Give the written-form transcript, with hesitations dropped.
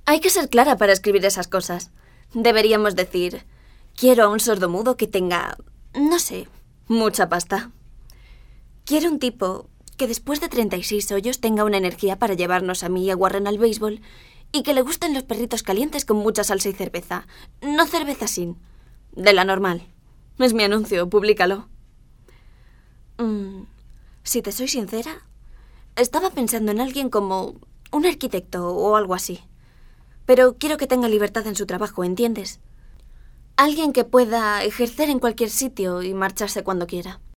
Hay que ser clara para escribir esas cosas. Deberíamos decir, quiero a un sordomudo que tenga, no sé, mucha pasta. Quiero un tipo que después de 36 hoyos tenga una energía para llevarnos a mí y a Warren al béisbol y que le gusten los perritos calientes con mucha salsa y cerveza. No cerveza sin. De la normal. Es mi anuncio, públicalo. Si te soy sincera, estaba pensando en alguien como un arquitecto o algo así. Pero quiero que tenga libertad en su trabajo, ¿entiendes? Alguien que pueda ejercer en cualquier sitio y marcharse cuando quiera.